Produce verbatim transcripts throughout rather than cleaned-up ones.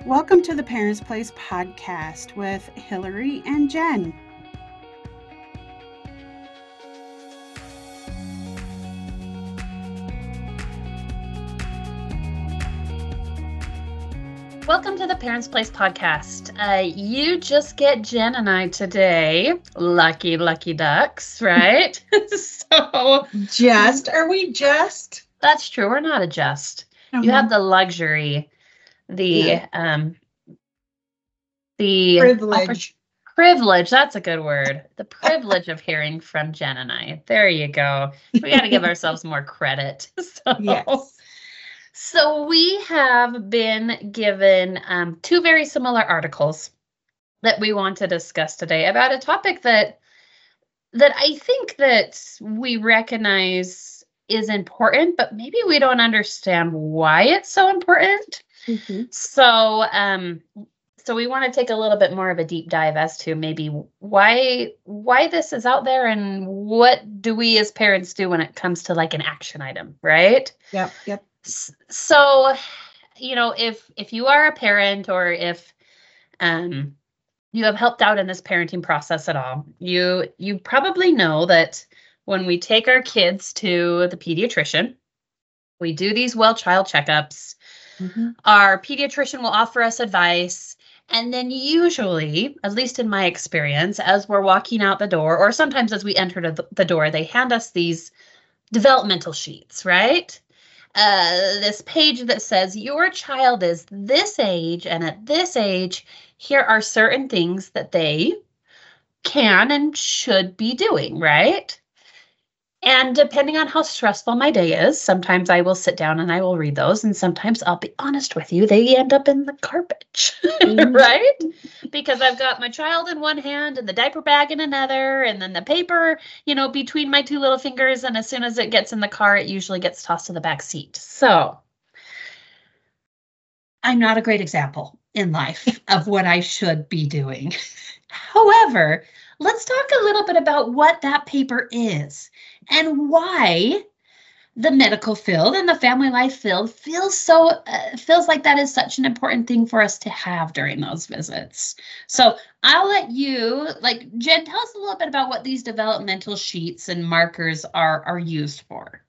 Welcome to the Parents Place podcast with Hillary and Jen. Welcome to the Parents Place podcast. Uh, you just get Jen and I today. Lucky, lucky ducks, right? so Just, are we just? That's true. We're not a just. Uh-huh. You have the luxury, the Yeah. um, the Privilege. oppor- privilege. That's a good word. The privilege of hearing from Jen and I. There you go. We got to give ourselves more credit. So. Yes. So we have been given um, two very similar articles that we want to discuss today about a topic that that I think that we recognize is important, but maybe we don't understand why it's so important. Mm-hmm. So, um, so we want to take a little bit more of a deep dive as to maybe why why this is out there and what do we as parents do when it comes to like an action item, right? Yep. Yep. So, you know, if if you are a parent or if um, you have helped out in this parenting process at all, you you probably know that when we take our kids to the pediatrician, we do these well child checkups. Mm-hmm. Our pediatrician will offer us advice. And then usually, at least in my experience, as we're walking out the door, or sometimes as we enter the, the door, they hand us these developmental sheets, right? Uh, this page that says your child is this age, and at this age, here are certain things that they can and should be doing, right? And depending on how stressful my day is, sometimes I will sit down and I will read those, and sometimes I'll be honest with you, they end up in the garbage, Mm-hmm. right? Because I've got my child in one hand and the diaper bag in another, and then the paper, you know, between my two little fingers, and as soon as it gets in the car, it usually gets tossed to the back seat. So I'm not a great example in life of what I should be doing. However, let's talk a little bit about what that paper is and why the medical field and the family life field feels so uh, feels like that is such an important thing for us to have during those visits. So I'll let you, like, Jen, tell us a little bit about what these developmental sheets and markers are are used for.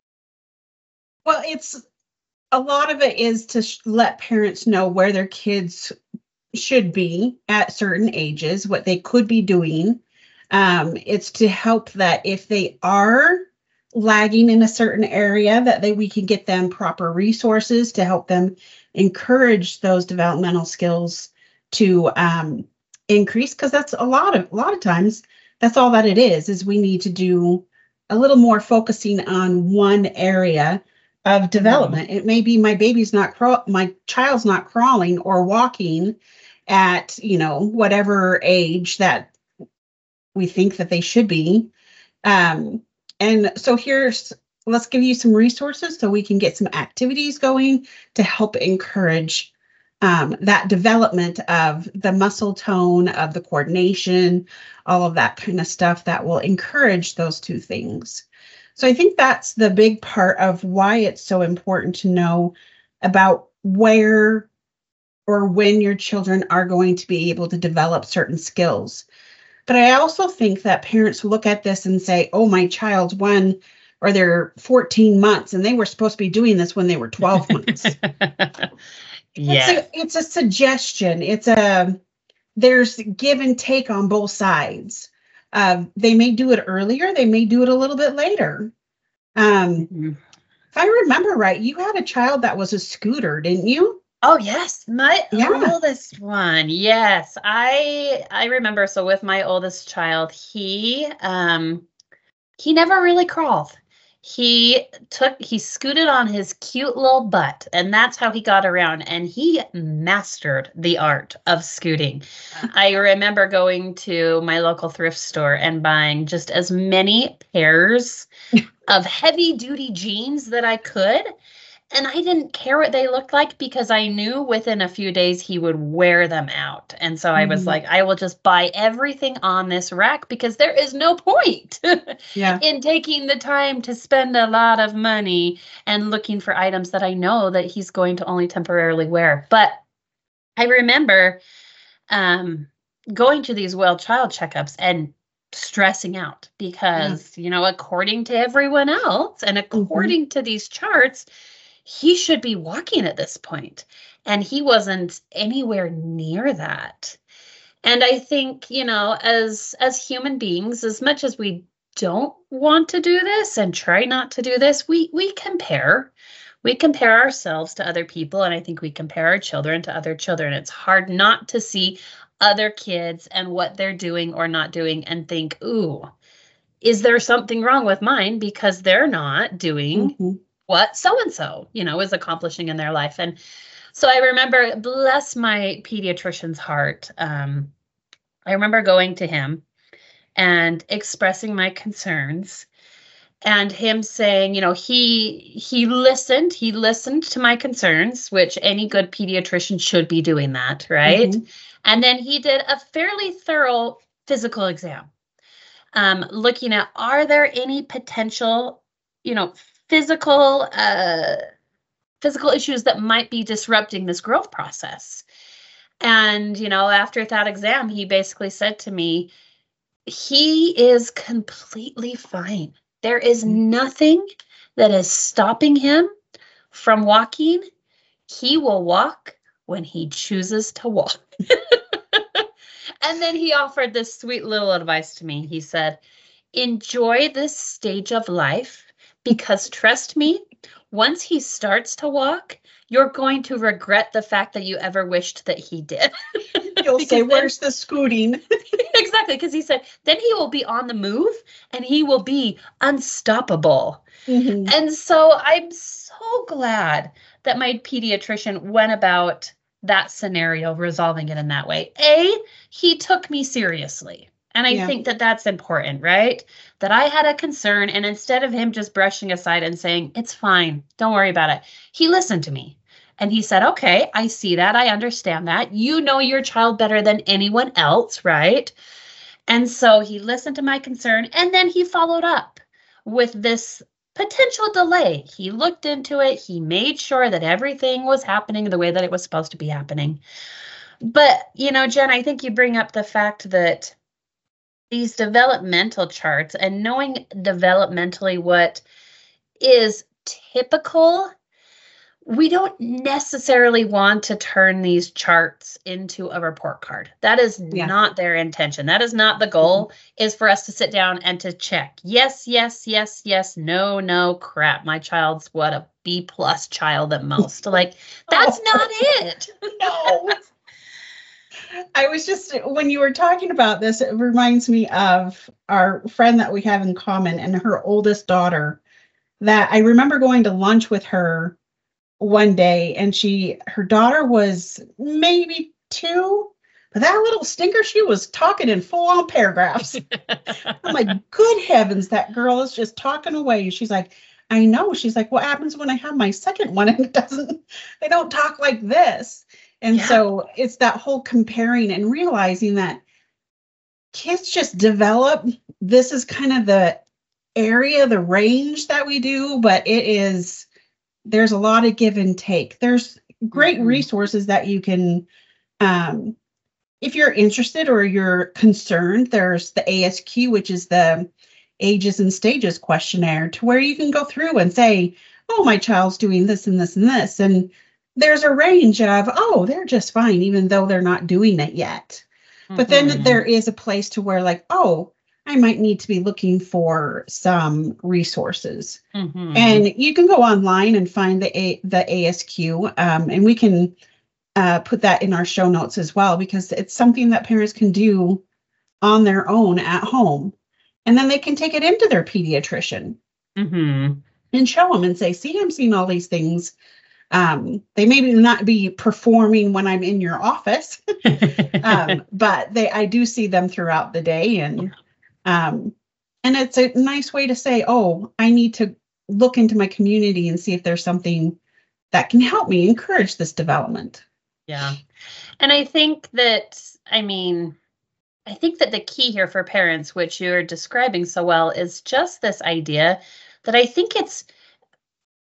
Well, it's a lot of it is to sh- let parents know where their kids should be at certain ages, what they could be doing. Um, it's to help that if they are lagging in a certain area, that they we can get them proper resources to help them encourage those developmental skills to um, increase. Because that's a lot of a lot of times that's all that it is. Is we need to do a little more focusing on one area of development. Mm-hmm. It may be my baby's not craw- my child's not crawling or walking at, you know, whatever age that we think that they should be. Um, and so here's, let's give you some resources so we can get some activities going to help encourage um, that development of the muscle tone, of the coordination, all of that kind of stuff that will encourage those two things. So I think that's the big part of why it's so important to know about where or when your children are going to be able to develop certain skills. But I also think that parents look at this and say, oh, my child's one or they're fourteen months and they were supposed to be doing this when they were twelve months. Yeah. It's a, it's a suggestion. It's a, there's give and take on both sides. Uh, they may do it earlier. They may do it a little bit later. Um, mm-hmm. If I remember right, you had a child that was a scooter, didn't you? Oh, yes. My Yeah. oldest one. Yes. I I remember. So with my oldest child, he um he never really crawled. He took he scooted on his cute little butt, and that's how he got around, and he mastered the art of scooting. I remember going to my local thrift store and buying just as many pairs of heavy duty jeans that I could. And I didn't care what they looked like because I knew within a few days he would wear them out. And so I was mm-hmm. like, I will just buy everything on this rack because there is no point yeah. in taking the time to spend a lot of money and looking for items that I know that he's going to only temporarily wear. But I remember um, going to these well child checkups and stressing out Yeah. because, you know, according to everyone else and Mhm. according to these charts, he should be walking at this point, and he wasn't anywhere near that. And I think, you know, as as human beings, as much as we don't want to do this and try not to do this, we we compare. We compare ourselves to other people, and I think we compare our children to other children. It's hard not to see other kids and what they're doing or not doing and think, "Ooh, is there something wrong with mine because they're not doing Mhm. what so and so, you know, is accomplishing in their life?" And so I remember, bless my pediatrician's heart, um, I remember going to him and expressing my concerns, and him saying, you know, he he listened, he listened to my concerns, which any good pediatrician should be doing that, right? Mhm. And then he did a fairly thorough physical exam, um, looking at, are there any potential, you know, physical uh physical issues that might be disrupting this growth process. And, you know, after that exam, he basically said to me, he is completely fine. There is Mm. nothing that is stopping him from walking. He will walk when he chooses to walk. And then he offered this sweet little advice to me. He said, enjoy this stage of life, because trust me, once he starts to walk, you're going to regret the fact that you ever wished that he did. You'll say, Because then, "Where's the scooting?" exactly, because he said, then he will be on the move and he will be unstoppable. Mhm. And so I'm so glad that my pediatrician went about that scenario, resolving it in that way. A, he took me seriously. And I Yeah. think that that's important, right? That I had a concern, and instead of him just brushing aside and saying, it's fine, don't worry about it, he listened to me. And he said, okay, I see that. I understand that. You know your child better than anyone else, right? And so he listened to my concern, and then he followed up with this potential delay. He looked into it. He made sure that everything was happening the way that it was supposed to be happening. But, you know, Jen, I think you bring up the fact that these developmental charts and knowing developmentally what is typical, we don't necessarily want to turn these charts into a report card. That is Yeah. not their intention. That is not the Mhm. goal, is for us to sit down and to check. Yes, yes, yes, yes, no, no, crap. My child's what, a B plus child at most. Like, that's Oh, not it. no. I was just, when you were talking about this, it reminds me of our friend that we have in common and her oldest daughter, that I remember going to lunch with her one day, and she her daughter was maybe two, but that little stinker, she was talking in full on paragraphs. I'm like, good heavens, that girl is just talking away. She's like, I know. She's like, what happens when I have my second one and it doesn't, they don't talk like this. And Yeah. so it's that whole comparing and realizing that kids just develop. This is kind of the area, the range that we do, but it is, there's a lot of give and take. There's great Mhm. resources that you can, um, if you're interested or you're concerned, there's the A S Q, which is the ages and stages questionnaire, to where you can go through and say, oh, my child's doing this and this and this. And there's a range of, oh, they're just fine, even though they're not doing it yet. But then there Mhm. is a place to where, like, oh, I might need to be looking for some resources. Mhm. And you can go online and find the A, the A S Q, um, and we can uh, put that in our show notes as well, because it's something that parents can do on their own at home. And then they can take it into their pediatrician Mhm. and show them and say, see, I'm seeing all these things. Um, they maybe not be performing when I'm in your office, um, but they I do see them throughout the day. And um, and it's a nice way to say, oh, I need to look into my community and see if there's something that can help me encourage this development. Yeah. And I think that, I mean, I think that the key here for parents, which you're describing so well, is just this idea that I think it's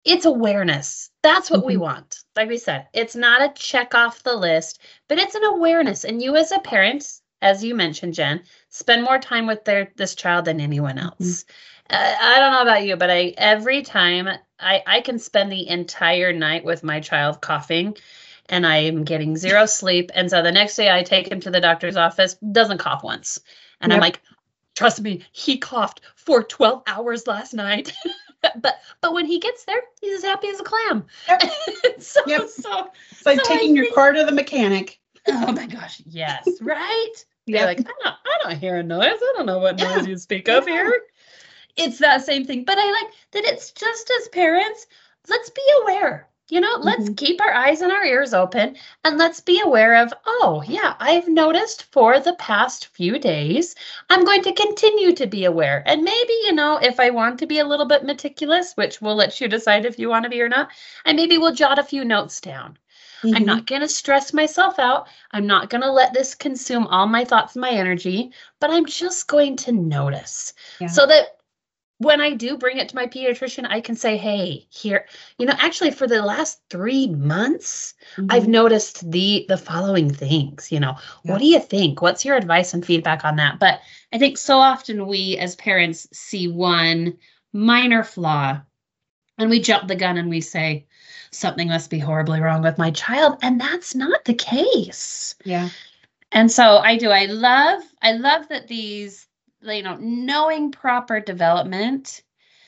it's awareness. That's what we Mhm. want. Like we said, it's not a check off the list, but it's an awareness. And you as a parent, as you mentioned, Jen, spend more time with their this child than anyone Mhm. else. Uh, I don't know about you, but I every time I I can spend the entire night with my child coughing, and I am getting zero sleep. And so the next day I take him to the doctor's office, doesn't cough once, and I'm Yep. like, trust me, he coughed for twelve hours last night. but but when he gets there, he's as happy as a clam. Yep. so Yep. so It's like so I taking your think, car to the mechanic. oh my gosh, yes, right? They're Yep. like, I don't I don't hear a noise. I don't know what Yeah. noise you speak of Yeah. here. It's that same thing. But I like that it's just as parents, let's be aware. You know, let's Mhm. keep our eyes and our ears open and let's be aware of, oh, yeah, I've noticed for the past few days, I'm going to continue to be aware. And maybe, you know, if I want to be a little bit meticulous, which we'll let you decide if you want to be or not, I maybe will jot a few notes down. I'm Mhm. not going to stress myself out. I'm not going to let this consume all my thoughts and my energy, but I'm just going to notice Yeah. so that when I do bring it to my pediatrician, I can say, hey, here, you know, actually for the last three months, I've Mhm. noticed the the following things, you know, what Yeah. do you think? What's your advice and feedback on that? But I think so often we as parents see one minor flaw and we jump the gun and we say, something must be horribly wrong with my child. And that's not the case. Yeah. And so I do. I love, I love that these, you know, knowing proper development,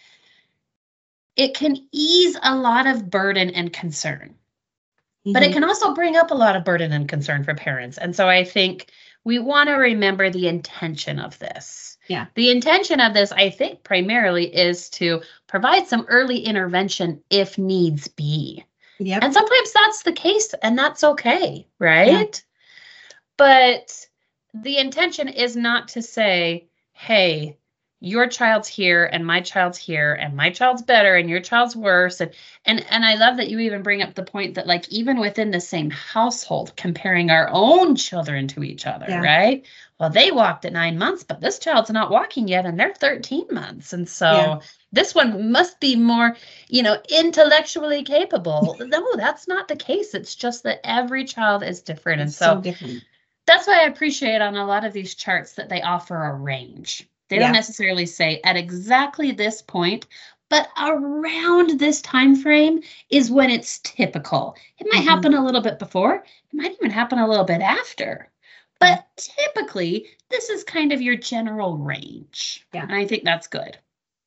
it can ease a lot of burden and concern, but it Mhm. can also bring up a lot of burden and concern for parents. And so I think we want to remember the intention of this. Yeah. The intention of this, I think, primarily is to provide some early intervention if needs be. Yep. And sometimes that's the case, and that's okay, right? Yeah. But the intention is not to say, hey, your child's here and my child's here and my child's better and your child's worse. And and and I love that you even bring up the point that like even within the same household, comparing our own children to each other, Yeah. right? Well, they walked at nine months, but this child's not walking yet and they're thirteen months. And so Yeah. this one must be more, you know, intellectually capable. No, that's not the case. It's just that every child is different. And It's so so different. that's why I appreciate on a lot of these charts that they offer a range. They don't Yeah. necessarily say at exactly this point, but around this time frame is when it's typical. It might Mhm. happen a little bit before, it might even happen a little bit after. But typically, this is kind of your general range. Yeah. And I think that's good.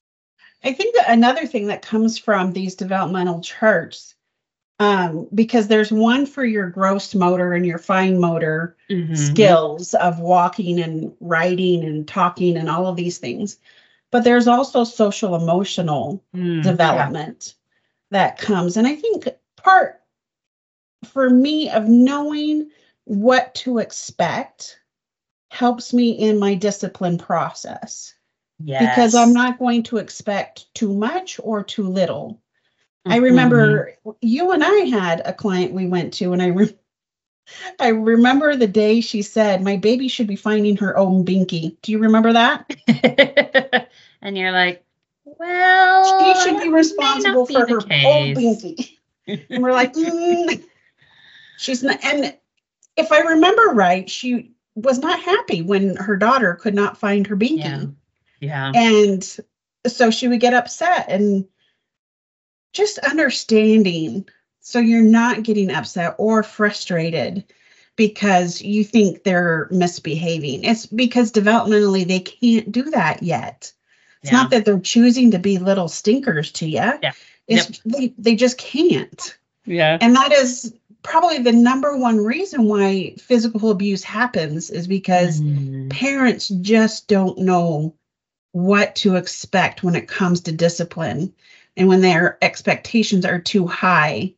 I think that another thing that comes from these developmental charts, um, because there's one for your gross motor and your fine motor Mhm. skills of walking and writing and talking and all of these things, but there's also social emotional Mm, yeah. development that comes. And I think part for me of knowing what to expect helps me in my discipline process because I'm Yes. not going to expect too much or too little. I Mhm. remember you and I had a client we went to, and I re- I remember the day she said, "My baby should be finding her own binky." Do you remember that? And you're like, well, She should that be may responsible not be for the her own case. binky. And we're like, mm, she's not. And if I remember right, she was not happy when her daughter could not find her binky. Yeah. Yeah. And so she would get upset, and just understanding so you're not getting upset or frustrated because you think they're misbehaving. It's because developmentally they can't do that yet. It's Yeah. not that they're choosing to be little stinkers to you. Yeah. It's they, they just can't. Yeah. And that is probably the number one reason why physical abuse happens is because Mm. parents just don't know what to expect when it comes to discipline and when their expectations are too high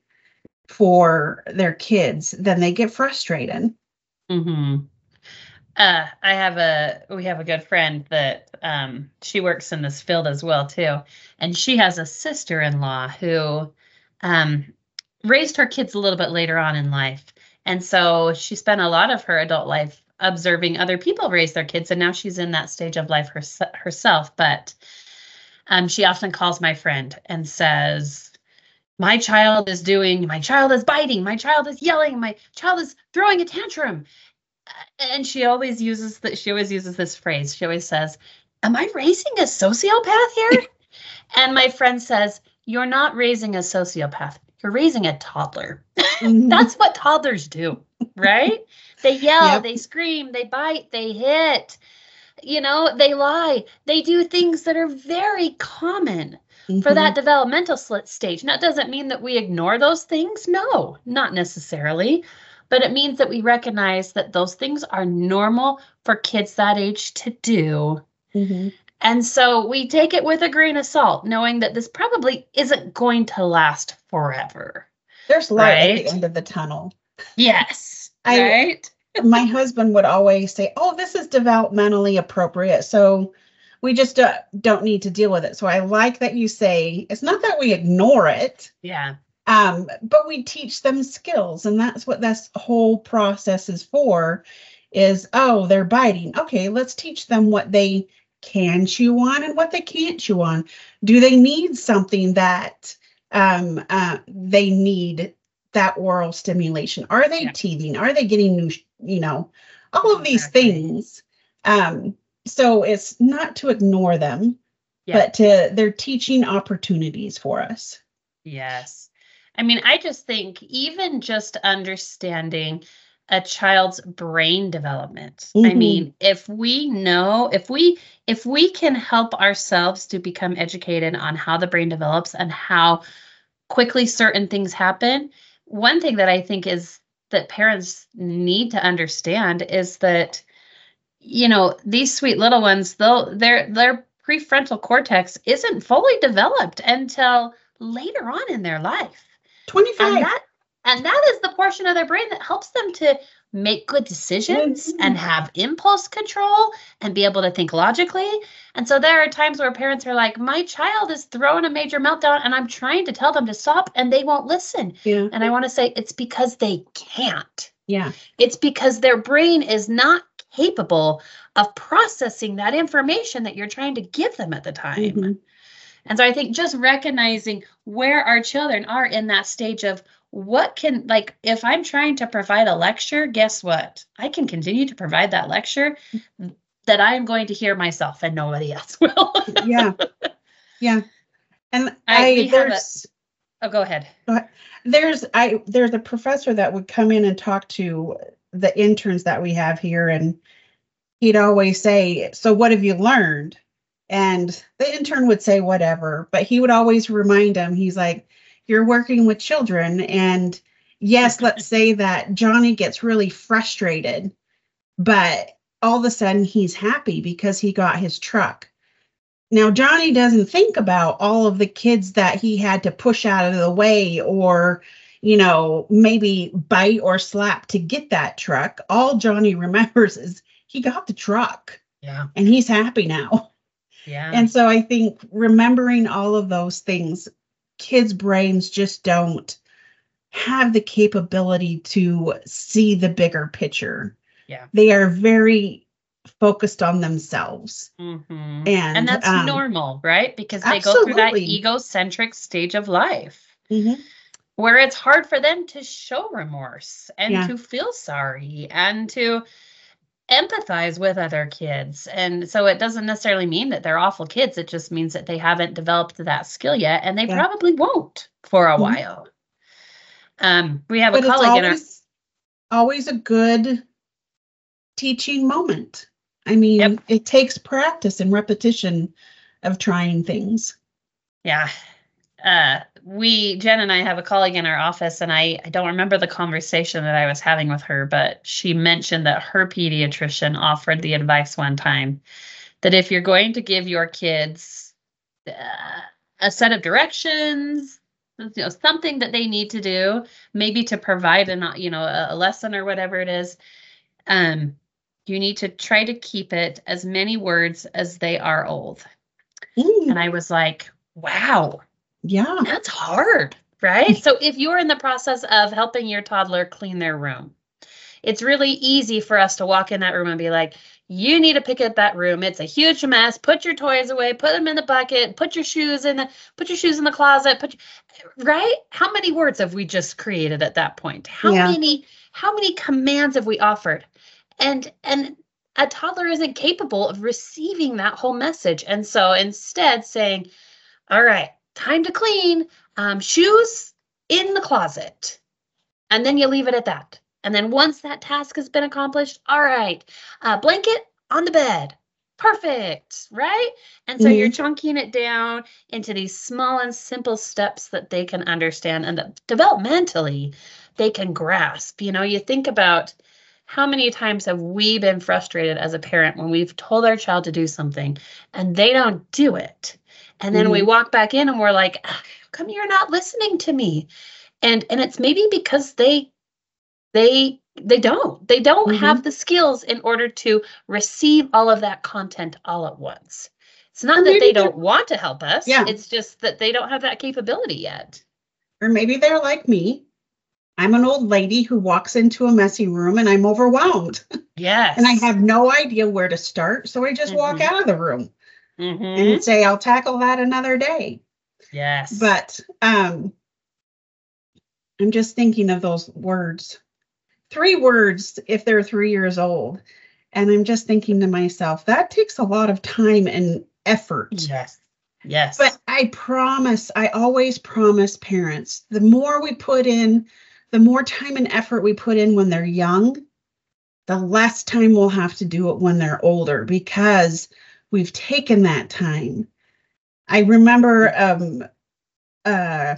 for their kids, then they get frustrated. Mm-hmm. Uh, I have a we have a good friend that um she works in this field as well too, and she has a sister-in-law who um raised her kids a little bit later on in life, and so she spent a lot of her adult life observing other people raise their kids, and now she's in that stage of life herse- herself. But um, she often calls my friend and says, my child is doing, my child is biting, my child is yelling, my child is throwing a tantrum. And she always uses that, she always uses this phrase. She always says, am I raising a sociopath here? And my friend says, you're not raising a sociopath. You're raising a toddler. Mhm. That's what toddlers do, right? They yell, Yep. they scream, they bite, they hit, you know, they lie. They do things that are very common for Mhm. that developmental sl- stage. Now, it doesn't mean that we ignore those things. No, not necessarily. But it means that we recognize that those things are normal for kids that age to do. Mhm. And so we take it with a grain of salt, knowing that this probably isn't going to last forever. There's light at the Right? end of the tunnel. Yes. I Right? My husband would always say, "Oh, this is developmentally appropriate, so we just uh, don't need to deal with it." So I like that you say it's not that we ignore it, Yeah. um, but we teach them skills, and that's what this whole process is for. Is oh, they're biting. Okay, let's teach them what they can chew on and what they can't chew on. Do they need something that um, uh, they need that oral stimulation? Are they Yeah. teething? Are they getting new, you know, all of these Exactly. things? Um, so it's not to ignore them, Yeah. but to they're teaching opportunities for us. Yes. I mean, I just think even just understanding a child's brain development. I Mhm. mean, if we know, if we if we can help ourselves to become educated on how the brain develops and how quickly certain things happen, one thing that I think is that parents need to understand is that, you know, these sweet little ones, they'll their their prefrontal cortex isn't fully developed until later on in their life. And twenty-five. that and that is the portion of their brain that helps them to make good decisions and Mhm. have impulse control and be able to think logically. And so there are times where parents are like, my child is throwing a major meltdown and I'm trying to tell them to stop and they won't listen. Yeah. And I want to say it's because they can't. Yeah. It's because their brain is not capable of processing that information that you're trying to give them at the time. Mhm. And so I think just recognizing where our children are in that stage of what can, like, if I'm trying to provide a lecture, guess what? I can continue to provide that lecture that I am going to hear myself and nobody else will. Yeah. Yeah. And I we I have a there's oh, go ahead. there's I there's a professor that would come in and talk to the interns that we have here, and he'd always say, "So what have you learned?" And the intern would say whatever, but he would always remind him, he's like, "You're working with children, and yes, let's say that Johnny gets really frustrated, but all of a sudden he's happy because he got his truck. Now, Johnny doesn't think about all of the kids that he had to push out of the way or, you know, maybe bite or slap to get that truck. All Johnny remembers is he got the truck Yeah. and he's happy now." Yeah. And so I think remembering all of those things, kids' brains just don't have the capability to see the bigger picture. Yeah. They are very focused on themselves. Mhm. And, And that's um, normal, right? Because they go through that absolutely. egocentric stage of life Mhm. where it's hard for them to show remorse and Yeah. to feel sorry and to empathize with other kids. And so it doesn't necessarily mean that they're awful kids. It just means that they haven't developed that skill yet, and they Yeah. probably won't for a Mhm. while. Um, we have a But it's colleague in our always always a good teaching moment. I mean, Yep. it takes practice and repetition of trying things. Yeah. Uh, we, Jen and I have a colleague in our office, and I, I don't remember the conversation that I was having with her, but she mentioned that her pediatrician offered the advice one time that if you're going to give your kids uh, a set of directions, you know, something that they need to do, maybe to provide a, you know, a, a lesson or whatever it is, um, you need to try to keep it as many words as they are old. Mm, And I was like, wow, yeah. that's hard, right? So if you're in the process of helping your toddler clean their room, it's really easy for us to walk in that room and be like, You need to pick up that room. It's a huge mess. Put your toys away. Put them in the bucket. Put your shoes in the put your shoes in the closet. Put your, right? How many words have we just created at that point? How Yeah. many how many commands have we offered? And and a toddler isn't capable of receiving that whole message. And so instead saying, all right, time to clean, um, shoes in the closet. And then you leave it at that. And then once that task has been accomplished, all right, uh, blanket on the bed. Perfect, right? And so you're chunking it down into these small and simple steps that they can understand and that developmentally they can grasp. You know, you think about how many times have we been frustrated as a parent when we've told our child to do something and they don't do it. And then we Mhm. walk back in and we're like, "Ah, how come you're not listening to me?" And and it's maybe because they they they don't. They don't Mhm. have the skills in order to receive all of that content all at once. It's Or not that maybe they they're don't want to help us. Yeah. It's just that they don't have that capability yet. Or maybe they're like me. I'm an old lady who walks into a messy room and I'm overwhelmed Yes. and I have no idea where to start. So I just walk Mhm. out of the room Mhm. and say, I'll tackle that another day. Yes. But um, I'm just thinking of those words. Three words if they're three years old. And I'm just thinking to myself, that takes a lot of time and effort. Yes. Yes. But I promise, I always promise parents, the more we put in, the more time and effort we put in when they're young, the less time we'll have to do it when they're older because we've taken that time. I remember um, a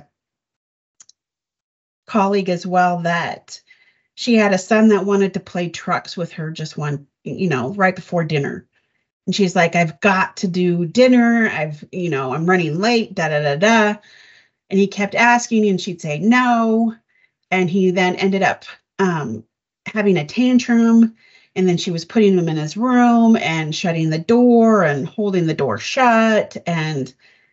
colleague as well that she had a son that wanted to play trucks with her just one, you know, right before dinner. And she's like, I've got to do dinner. I've, you know, I'm running late, da da da da. And he kept asking, and she'd say no. And he then ended up um, having a tantrum. And then she was putting him in his room and shutting the door and holding the door shut. And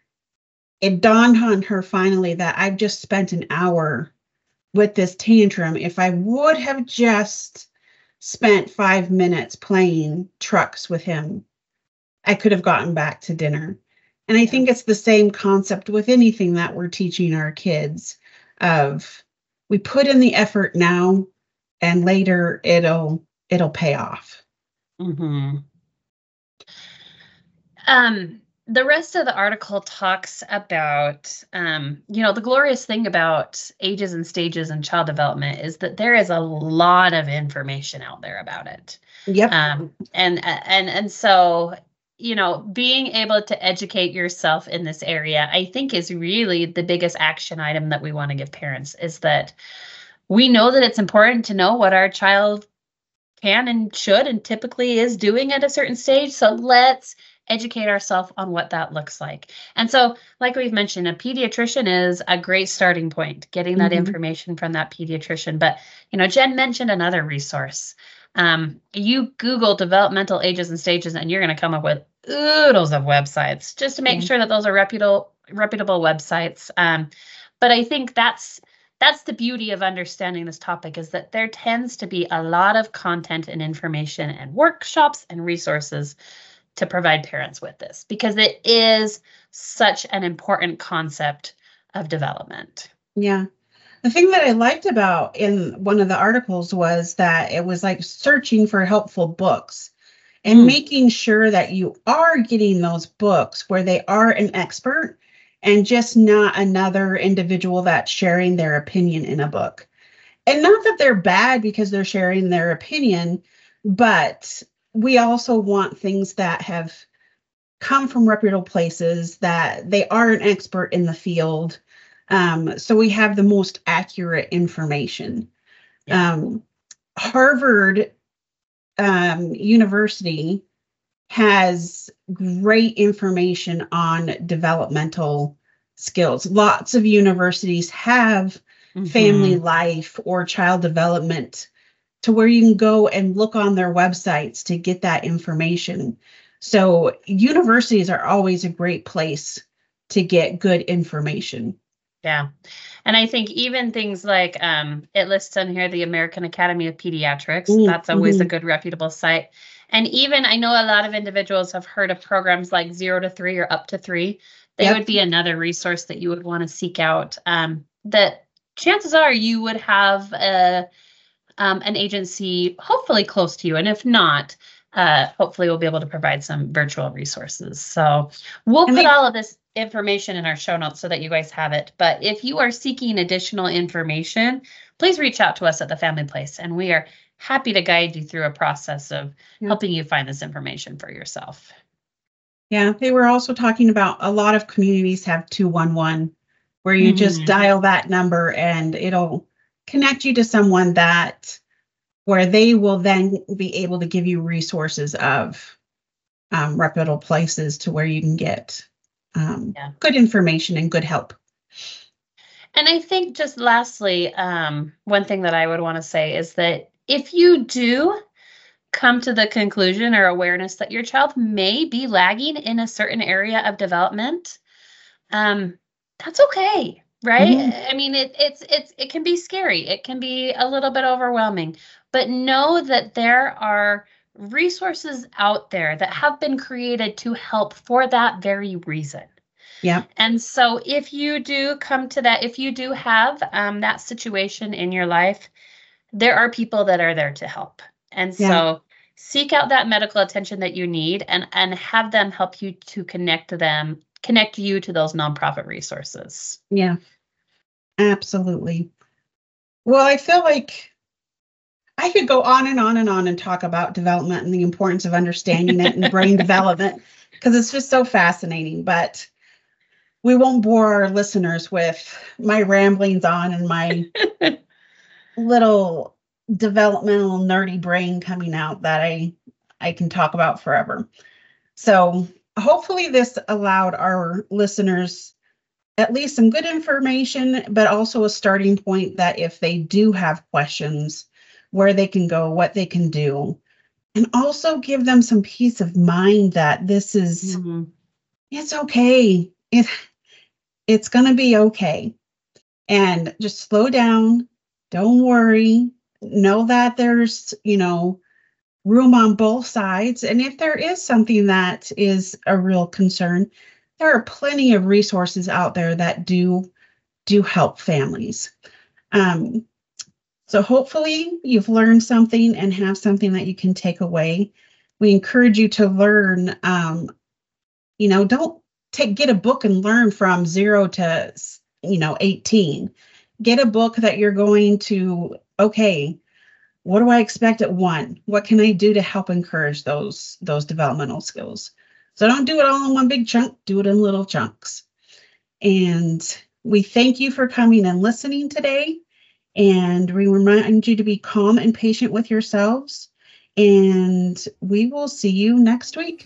it dawned on her finally that I've just spent an hour with this tantrum. If I would have just spent five minutes playing trucks with him, I could have gotten back to dinner. And I think it's the same concept with anything that we're teaching our kids of we put in the effort now and later it'll it'll pay off. Mm-hmm. Um, the rest of the article talks about, um, you know, the glorious thing about ages and stages in child development is that there is a lot of information out there about it. Yep. Um, and and and so, you know, being able to educate yourself in this area, I think, is really the biggest action item that we want to give parents is that we know that it's important to know what our child can and should and typically is doing at a certain stage. So let's educate ourselves on what that looks like. And so, like we've mentioned, a pediatrician is a great starting point, getting that Mhm. information from that pediatrician. But, you know, Jen mentioned another resource. Um, you Google developmental ages and stages, and you're going to come up with oodles of websites just to make Yeah. sure that those are reputable, reputable websites. Um, but I think that's that's the beauty of understanding this topic is that there tends to be a lot of content and information and workshops and resources to provide parents with this because it is such an important concept of development. Yeah. The thing that I liked about in one of the articles was that it was like searching for helpful books and Mm. making sure that you are getting those books where they are an expert and just not another individual that's sharing their opinion in a book. And not that they're bad because they're sharing their opinion, but we also want things that have come from reputable places, that they are an expert in the field. Um, so we have the most accurate information. Yeah. Um, Harvard um, University has great information on developmental skills. Lots of universities have Mhm. family life or child development to where you can go and look on their websites to get that information. So universities are always a great place to get good information. Yeah. And I think even things like um, it lists on here the American Academy of Pediatrics. Mm, That's always a mhm. good reputable site. And even I know a lot of individuals have heard of programs like zero to three or up to three. They Yep. would be another resource that you would want to seek out. Um, that chances are you would have a, um, an agency hopefully close to you. And if not, uh, hopefully we'll be able to provide some virtual resources. So we'll And put they- all of this information in our show notes so that you guys have it. But if you are seeking additional information, please reach out to us at the Family Place, and we are happy to guide you through a process of Yeah. helping you find this information for yourself. Yeah, they were also talking about a lot of communities have two one one, where you just Mhm. dial that number and it'll connect you to someone that where they will then be able to give you resources of um, reputable places to where you can get um, Yeah. good information and good help. And I think just lastly, um, one thing that I would want to say is that if you do come to the conclusion or awareness that your child may be lagging in a certain area of development, um, that's okay, right? Mhm. I mean, it, it's it's it can be scary. It can be a little bit overwhelming, but know that there are resources out there that have been created to help for that very reason. Yeah. And so if you do come to that, if you do have um, that situation in your life, there are people that are there to help. And Yeah. so seek out that medical attention that you need, and, and have them help you to connect them, connect you to those nonprofit resources. Yeah, absolutely. Well, I feel like I could go on and on and on and talk about development and the importance of understanding it and brain development, because it's just so fascinating. But we won't bore our listeners with my ramblings on and my little developmental nerdy brain coming out that I I can talk about forever. So hopefully this allowed our listeners at least some good information, but also a starting point that if they do have questions, where they can go, what they can do, and also give them some peace of mind that this is, Mhm. it's okay. It, it's going to be okay. And just slow down. Don't worry. Know that there's, you know, room on both sides. And if there is something that is a real concern, there are plenty of resources out there that do do help families. Um, so hopefully you've learned something and have something that you can take away. We encourage you to learn. Um, you know, don't take get a book and learn from zero to you know eighteen. Get a book that you're going to. Okay, what do I expect at one? What can I do to help encourage those those developmental skills? So don't do it all in one big chunk. Do it in little chunks. And we thank you for coming and listening today. And we remind you to be calm and patient with yourselves. And we will see you next week.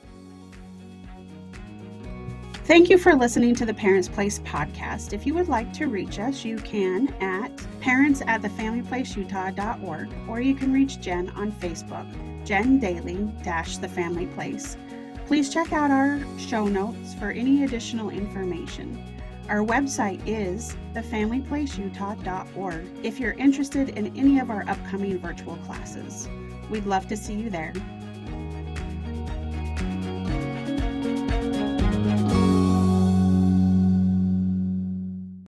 Thank you for listening to the Parents Place podcast. If you would like to reach us, you can at parents at the family place utah dot org, or you can reach Jen on Facebook, Jen Daly dash the Family Place. Please check out our show notes for any additional information. Our website is the family place utah dot org if you're interested in any of our upcoming virtual classes. We'd love to see you there.